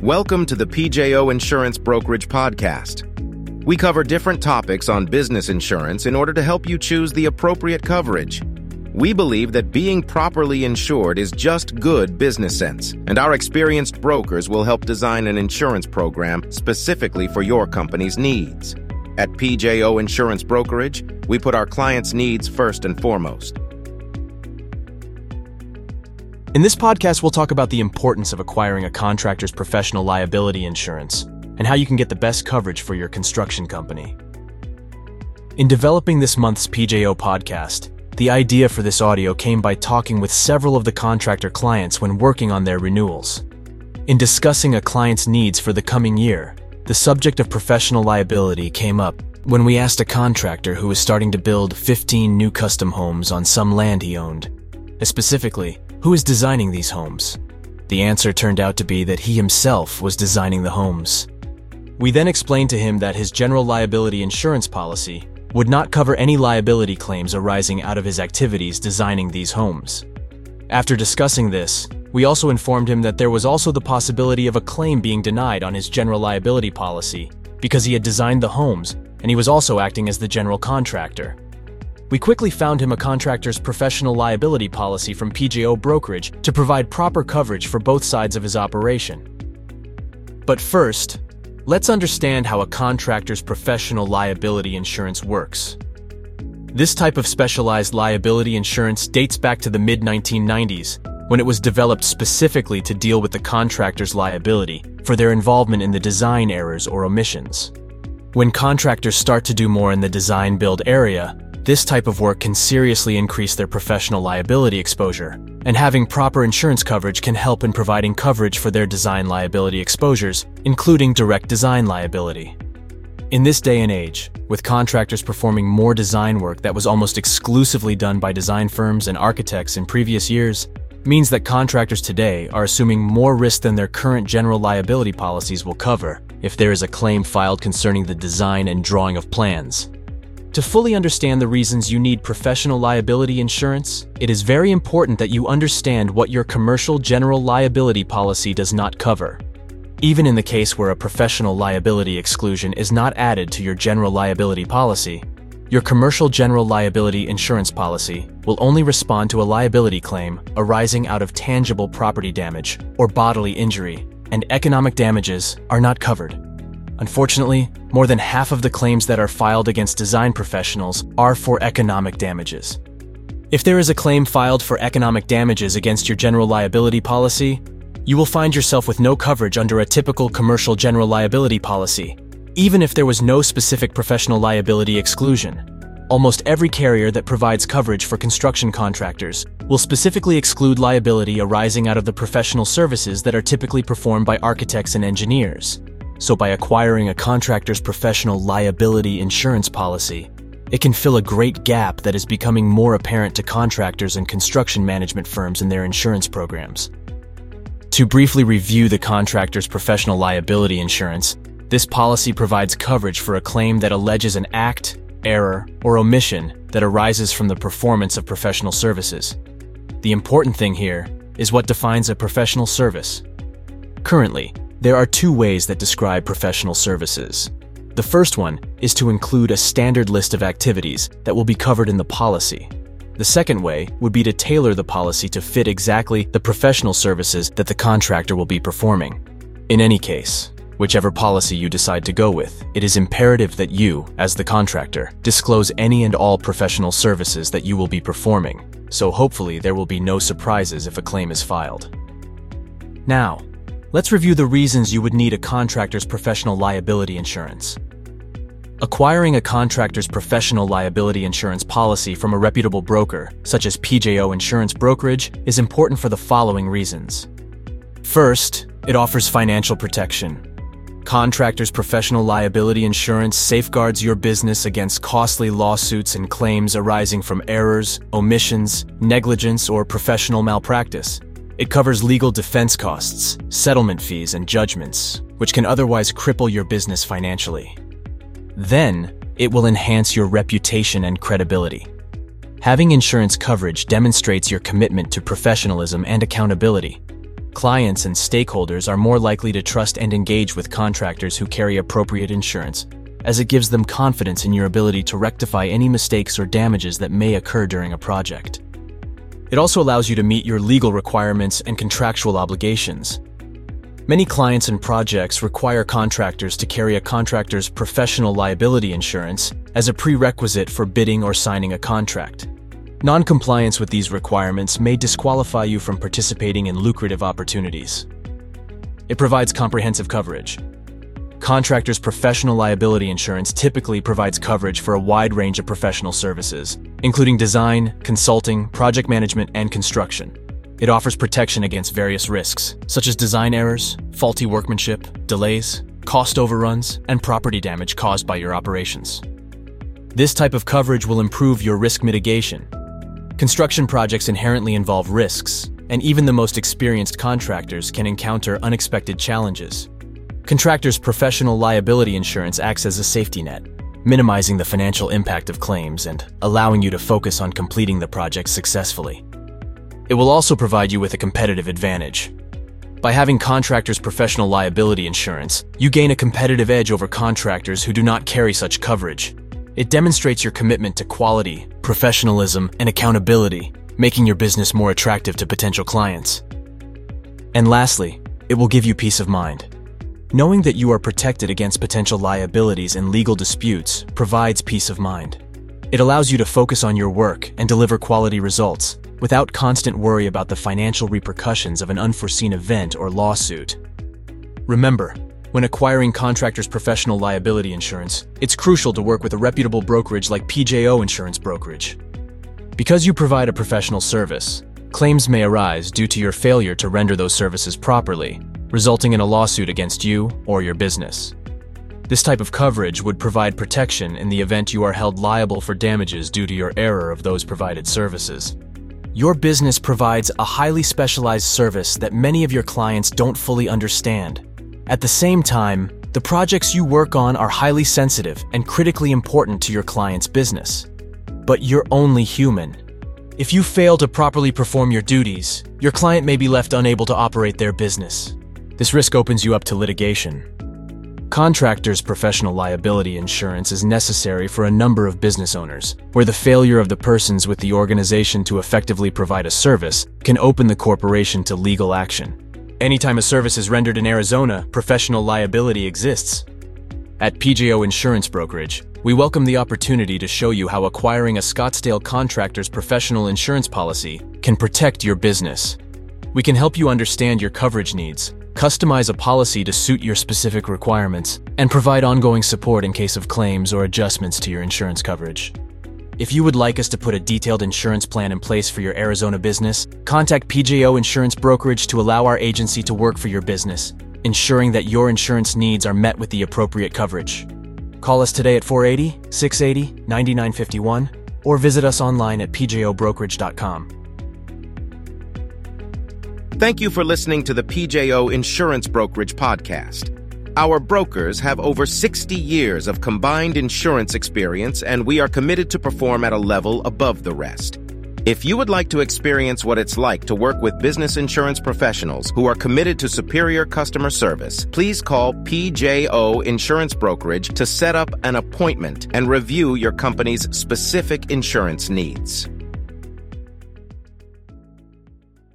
Welcome to the PJO Insurance Brokerage Podcast. We cover different topics on business insurance in order to help you choose the appropriate coverage. We believe that being properly insured is just good business sense, and our experienced brokers will help design an insurance program specifically for your company's needs. At PJO Insurance Brokerage, we put our clients' needs first and foremost. In this podcast, we'll talk about the importance of acquiring a contractor's professional liability insurance and how you can get the best coverage for your construction company. In developing this month's PJO podcast, the idea for this audio came by talking with several of the contractor clients when working on their renewals. In discussing a client's needs for the coming year, the subject of professional liability came up when we asked a contractor who was starting to build 15 new custom homes on some land he owned. Specifically, who is designing these homes? The answer turned out to be that he himself was designing the homes. We then explained to him that his general liability insurance policy would not cover any liability claims arising out of his activities designing these homes. After discussing this, we also informed him that there was also the possibility of a claim being denied on his general liability policy because he had designed the homes and he was also acting as the general contractor. We quickly found him a contractor's professional liability policy from PJO Brokerage to provide proper coverage for both sides of his operation. But first, let's understand how a contractor's professional liability insurance works. This type of specialized liability insurance dates back to the mid-1990s, when it was developed specifically to deal with the contractor's liability for their involvement in the design errors or omissions. When contractors start to do more in the design-build area, this type of work can seriously increase their professional liability exposure, and having proper insurance coverage can help in providing coverage for their design liability exposures, including direct design liability. In this day and age, with contractors performing more design work that was almost exclusively done by design firms and architects in previous years, means that contractors today are assuming more risk than their current general liability policies will cover if there is a claim filed concerning the design and drawing of plans. To fully understand the reasons you need professional liability insurance, it is very important that you understand what your commercial general liability policy does not cover. Even in the case where a professional liability exclusion is not added to your general liability policy, your commercial general liability insurance policy will only respond to a liability claim arising out of tangible property damage or bodily injury, and economic damages are not covered. Unfortunately, more than half of the claims that are filed against design professionals are for economic damages. If there is a claim filed for economic damages against your general liability policy, you will find yourself with no coverage under a typical commercial general liability policy, even if there was no specific professional liability exclusion. Almost every carrier that provides coverage for construction contractors will specifically exclude liability arising out of the professional services that are typically performed by architects and engineers. So by acquiring a contractor's professional liability insurance policy, it can fill a great gap that is becoming more apparent to contractors and construction management firms in their insurance programs. To briefly review the contractor's professional liability insurance, this policy provides coverage for a claim that alleges an act, error, or omission that arises from the performance of professional services. The important thing here is what defines a professional service. Currently, there are two ways that describe professional services. The first one is to include a standard list of activities that will be covered in the policy. The second way would be to tailor the policy to fit exactly the professional services that the contractor will be performing. In any case, whichever policy you decide to go with, it is imperative that you, as the contractor, disclose any and all professional services that you will be performing, so hopefully there will be no surprises if a claim is filed. Now, let's review the reasons you would need a contractor's professional liability insurance. Acquiring a contractor's professional liability insurance policy from a reputable broker, such as PJO Insurance Brokerage, is important for the following reasons. First, it offers financial protection. Contractor's professional liability insurance safeguards your business against costly lawsuits and claims arising from errors, omissions, negligence, or professional malpractice. It covers legal defense costs, settlement fees, and judgments, which can otherwise cripple your business financially. Then, it will enhance your reputation and credibility. Having insurance coverage demonstrates your commitment to professionalism and accountability. clients and stakeholders are more likely to trust and engage with contractors who carry appropriate insurance, as it gives them confidence in your ability to rectify any mistakes or damages that may occur during a project. It also allows you to meet your legal requirements and contractual obligations. Many clients and projects require contractors to carry a contractor's professional liability insurance as a prerequisite for bidding or signing a contract. Non-compliance with these requirements may disqualify you from participating in lucrative opportunities. It provides comprehensive coverage. Contractors' professional liability insurance typically provides coverage for a wide range of professional services, including design, consulting, project management, and construction. It offers protection against various risks, such as design errors, faulty workmanship, delays, cost overruns, and property damage caused by your operations. This type of coverage will improve your risk mitigation. Construction projects inherently involve risks, and even the most experienced contractors can encounter unexpected challenges. Contractors' professional liability insurance acts as a safety net, minimizing the financial impact of claims and allowing you to focus on completing the project successfully. It will also provide you with a competitive advantage. By having contractors' professional liability insurance, you gain a competitive edge over contractors who do not carry such coverage. It demonstrates your commitment to quality, professionalism, and accountability, making your business more attractive to potential clients. And lastly, it will give you peace of mind. Knowing that you are protected against potential liabilities and legal disputes provides peace of mind. It allows you to focus on your work and deliver quality results without constant worry about the financial repercussions of an unforeseen event or lawsuit. Remember, when acquiring contractors' professional liability insurance, it's crucial to work with a reputable brokerage like PJO Insurance Brokerage. Because you provide a professional service, claims may arise due to your failure to render those services properly, resulting in a lawsuit against you or your business. This type of coverage would provide protection in the event you are held liable for damages due to your error of those provided services. Your business provides a highly specialized service that many of your clients don't fully understand. At the same time, the projects you work on are highly sensitive and critically important to your client's business. But you're only human. If you fail to properly perform your duties, your client may be left unable to operate their business. This risk opens you up to litigation. Contractors' professional liability insurance is necessary for a number of business owners, where the failure of the persons with the organization to effectively provide a service can open the corporation to legal action. Anytime a service is rendered in Arizona, professional liability exists. At PJO Insurance Brokerage, we welcome the opportunity to show you how acquiring a Scottsdale contractor's professional insurance policy can protect your business. We can help you understand your coverage needs, customize a policy to suit your specific requirements, and provide ongoing support in case of claims or adjustments to your insurance coverage. If you would like us to put a detailed insurance plan in place for your Arizona business, contact PJO Insurance Brokerage to allow our agency to work for your business, ensuring that your insurance needs are met with the appropriate coverage. Call us today at 480-680-9951 or visit us online at pjobrokerage.com. Thank you for listening to the PJO Insurance Brokerage Podcast. Our brokers have over 60 years of combined insurance experience, and we are committed to perform at a level above the rest. If you would like to experience what it's like to work with business insurance professionals who are committed to superior customer service, please call PJO Insurance Brokerage to set up an appointment and review your company's specific insurance needs.